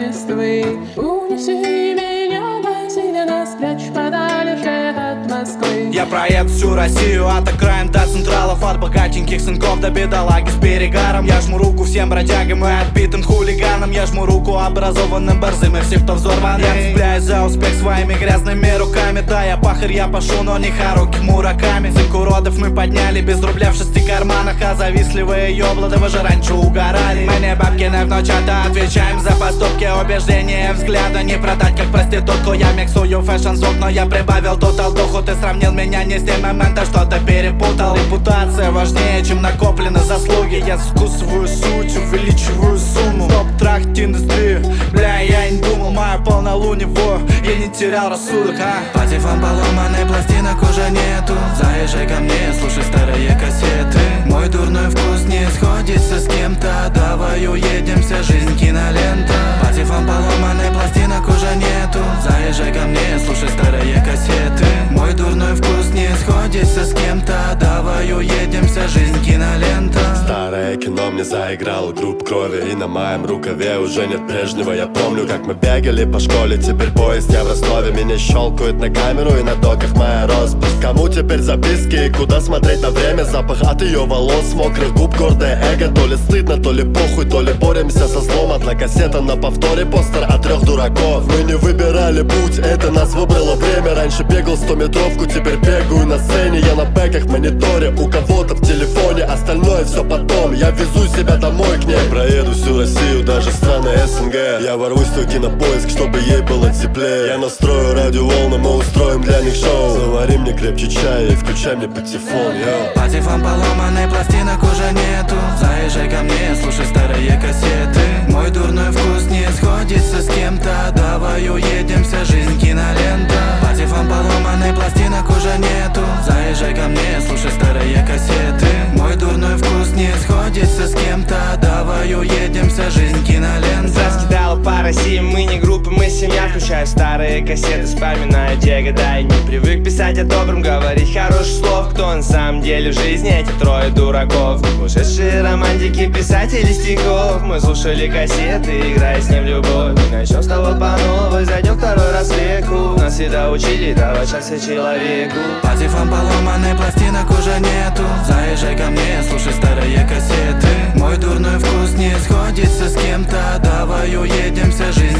листвы. Унеси меня до синего, спрячь подальше от Москвы. Я проеду всю Россию от окраин до централов, от богатеньких сынков до бедолаги с перегаром. Я жму руку всем бродягам и отбитым хулиганам. Я жму руку образованным, борзым и всех, кто взорван. Я цепляюсь за успех своими грязными руками. Да, я пахарь, я пашу, но не Харуки Мураками. Цинк уродов мы подняли без рубля в 6 карманах, а завистливые ёблады вы же раньше угорали. Мы не бабкины в ночь, отвечаем за поступки, убеждения, взгляда. Не продать как проститутку, я миксую фэшн-звук, но я прибавил тотал духу. Ты сравнил меня не с тем моментом, что-то перепутал. Репутация важнее, чем накоплены заслуги. Я закусываю суть, увеличиваю сумму. Топ-трахт индустрии, бля, я не думал. Моя полнолуние, я не терял рассудок, Патефон поломанный, пластинок уже нету. Заезжай ко мне, слушай старые кассеты. Мой дурной вкус не сходится с кем-то. Давай уедемся, жизнь кинолента. Патефон поломанный, пластинок уже нету. Заезжай ко мне, слушай старые кассеты. Мой дурной вкус не сходится с кем-то. Давай уедемся, жизнь кинолента. Старое кино мне заиграло групп крови, и на моем рукаве уже нет прежнего. Я помню, как мы бегали по школе, теперь поезд я в Ростове. Меня щелкают на камеру, и на доках моя роспись. Кому теперь записки, и куда смотреть на время? Запах от ее волос, мокрых губ, гордое эго. То ли стыдно, то ли похуй, то ли боремся со злом. Одна кассета на повторе, постер от 3 дураков. Мы не выбирали путь, это нас выбрало время. Раньше бегал 100-метровку, теперь бегаю на сцене. Я на бэках, мониторе, у кого-то в телефоне. Остальное все потом, я везу себя домой к ней. Проеду всю Россию, даже страны СНГ. Я ворвусь в твой кинопоиск, чтобы ей было теплее. Я настрою радиоволны, мы устроим для них шоу. Завари мне крепче чая и включай мне патефон, йоу. Патефон поломанный, пластинок уже нету. Заезжай ко мне, слушай старые кассеты. Мой дурной вкус не сходится с кем-то. Давай уедемся, жизнь кинолента. Патефон поломанный, пластинок уже нету. Заезжай ко мне, слушай старые кассеты. Мой дурной вкус не сходится с кем-то. Давай уедемся, жизнь кинолента. Раскидала по России, мы не группа, мы семья. Включаю старые кассеты, вспоминаю те года. И не привык писать о добром, говорить хороших слов. Кто на самом деле в жизни эти 3 дураков? Ушедшие романтики, писатели стихов. Мы слушали кассеты, играя с ним в любовь. И начнем с того по новой, зайдем 2 раз в веку. Нас всегда учили давать шансы человеку. Патефон поломанный, пластинок уже нету. Заезжай ко мне, слушай старые кассеты. Мой дурной вкус не сходится с кем-то. Давай уедемся, жизнь